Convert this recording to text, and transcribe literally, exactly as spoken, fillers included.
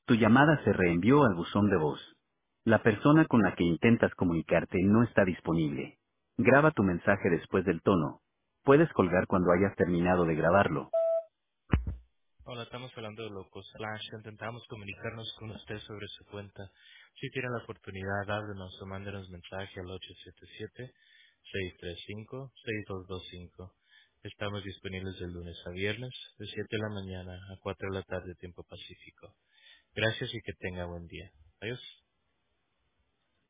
Tu llamada se reenvió al buzón de voz. La persona con la que intentas comunicarte no está disponible. Graba tu mensaje después del tono. Puedes colgar cuando hayas terminado de grabarlo. Hola, estamos hablando de Locos Slash. Intentamos comunicarnos con usted sobre su cuenta. Si tiene la oportunidad, háblenos o mándenos mensaje al ocho siete siete, seis tres cinco, seis dos dos cinco. Estamos disponibles de lunes a viernes, de siete de la mañana a cuatro de la tarde, tiempo pacífico. Gracias y que tenga buen día. Adiós.